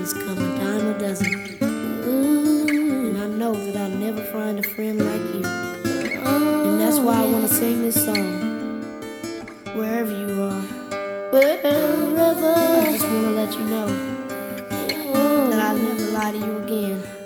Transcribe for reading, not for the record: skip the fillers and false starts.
always come a dime a dozen. And I know that I'll never find a friend like you. And that's why I wanna sing this song. Wherever you are, wherever, I just wanna let you know that I'll never lie to you again.